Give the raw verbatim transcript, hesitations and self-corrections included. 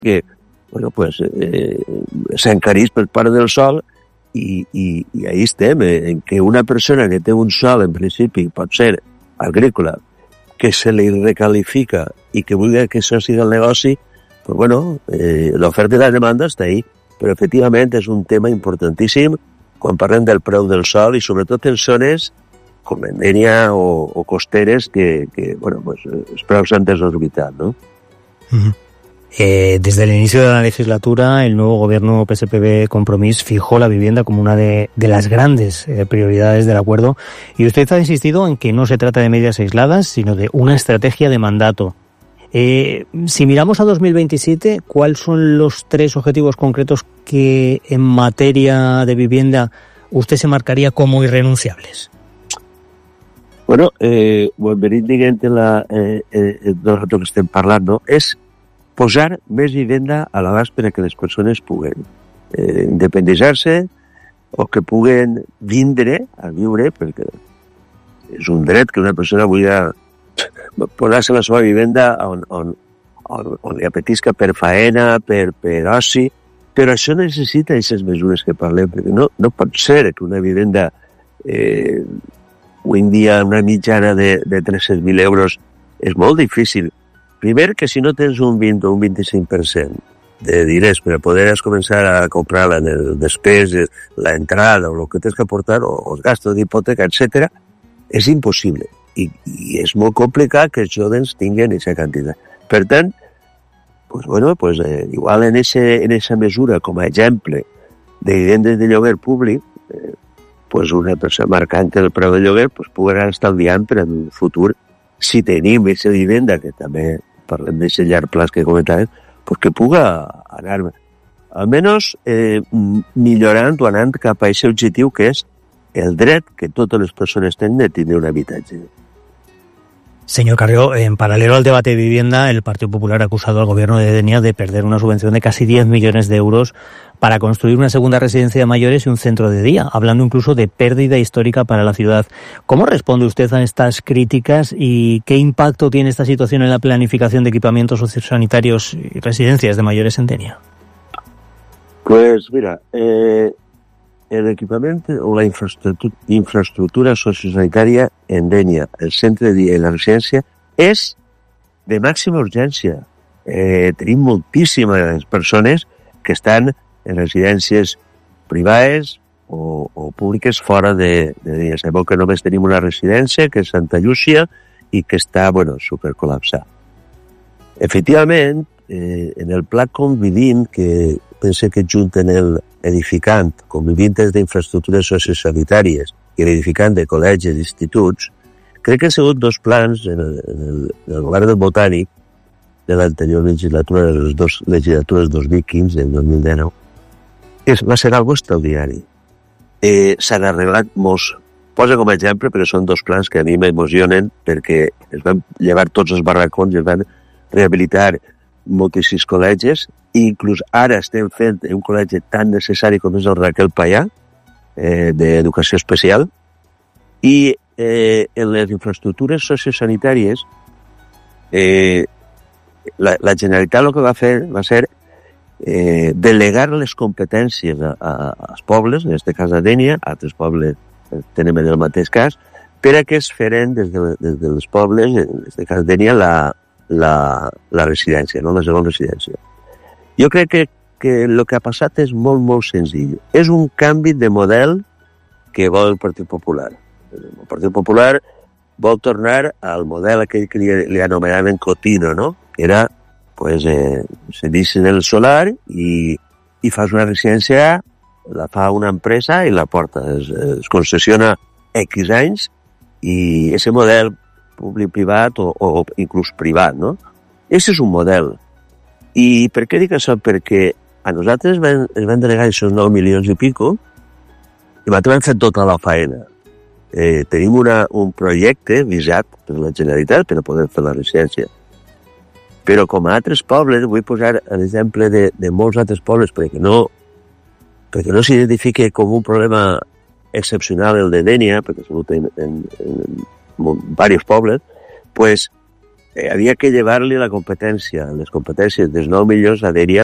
que bueno, pues, eh, s'encarís per part del sol i, i, i ahí estem, eh, en què una persona que té un sol, en principi, pot ser agrícola, que se li recalifica i que vulgui que això sigui el negoci, pues bueno, eh, l'oferta i la demanda està ahí, però efectivament és un tema importantíssim quan parlem del preu del sol i sobretot en zones com en Dénia o, o costeres que, que bueno, pues, els preus s'han desorbitat, ¿no? Uh-huh. Eh, desde el inicio de la legislatura, el nuevo gobierno P S P B Compromís fijó la vivienda como una de, de las grandes eh, prioridades del acuerdo y usted ha insistido en que no se trata de medidas aisladas, sino de una estrategia de mandato. Eh, si miramos a dos mil veintisiete, ¿cuáles son los tres objetivos concretos que en materia de vivienda usted se marcaría como irrenunciables? Bueno, eh, ho hem venit dient en la, eh, eh, del rato que estem parlant, no? És posar més vivenda a l'abast per a que les persones puguen eh, independitzar-se o que puguen vindre a viure, perquè és un dret que una persona vulgui posar-se la seva vivenda on, on, on, on li apetisca per faena, per, per oci, però això necessita aquestes mesures que parlem, perquè no, no pot ser que una vivenda eh, avui en dia una mitjana de, de tres-cents mil euros és molt difícil. Primer, que si no tens un vint o un vint-i-cinc per cent de diners per poder començar a comprar-la en el despès, l'entrada o el que tens que aportar, o els gastos d'hipoteca, etcètera, és impossible. I, i és molt complicat que els joves tinguin aquesta quantitat. Per tant, pues, bueno, pues, eh, igual en aquesta mesura, com a exemple de vivendes de lloguer públic, eh, pues una persona marcant el preu de lloguer pues, podrà estalviant per en el futur, si tenim aquesta vivenda, que també parlem d'aquest llarg plaç que comentàvem, pues que puga anar almenys eh, millorant o anant cap a aquest objectiu que és el dret que totes les persones tenen de tenir un habitatge. Señor Carrió, en paralelo al debate de vivienda, el Partido Popular ha acusado al gobierno de Denia de perder una subvención de casi diez millones de euros para construir una segunda residencia de mayores y un centro de día, hablando incluso de pérdida histórica para la ciudad. ¿Cómo responde usted a estas críticas y qué impacto tiene esta situación en la planificación de equipamientos sociosanitarios y residencias de mayores en Denia? Pues mira, eh, el equipamiento o la infraestructura, infraestructura sociosanitària en Denia, el centre de dia i la residència, és de màxima urgència. Eh, tenim moltíssimes persones que estan en residències privades o, o públiques fora de, de Denia. Sabeu que només tenim una residència, que és Santa Llúcia, i que està, bueno, supercol·lapsada. Efectivament, eh, en el pla Convivint, que pense que junten el edificant, convivintes d'infraestructures sociosanitàries i l'edificant de col·legis i instituts, crec que han sigut dos plans en el, en el, en el govern del Botànic de l'anterior legislatura, de les dues legislatures dos mil quinze i dos mil dinou, és, va ser algo extraordinari. Eh, s'han arreglat molts. Posa com a exemple, perquè són dos plans que a mi m'emocionen, perquè es van llevar tots els barracons i es van rehabilitar moltíssims col·legis, i inclús ara estem fent un col·legi tan necessari com és el Raquel Payà, eh, d'educació especial, i eh, en les infraestructures sociosanitàries eh, la, la Generalitat el que va fer va ser eh, delegar les competències a, a, als pobles, en aquest cas a Denia, altres pobles tenen el mateix cas, per a que es feren des, de, des dels pobles, en aquest cas Denia, la, la, la residència, no? La segona residència. Jo crec que, que el que ha passat és molt, molt senzill. És un canvi de model que vol el Partit Popular. El Partit Popular vol tornar al model aquell que li, li anomenaven Cotino, no? Que era, pues, eh, se deixen el solar i, i fas una residència, la fa una empresa i la porta. Es, es concessiona X anys i aquest model públic-privat o, o inclús privat, no? Aquest és un model. I per què dic això? Perquè a nosaltres van, ens van delegar aquests nou milions i pico i nosaltres vam fer tota la faena. Eh, tenim una, un projecte visat per la Generalitat per a poder fer la residència. Però com a altres pobles, vull posar l'exemple de, de molts altres pobles perquè no, perquè no s'identifique com un problema excepcional el de Denia, perquè s'ha en, en, en, en diversos pobles, pues, eh, havia que llevar-li la competència, les competències dels nou milions a Dèria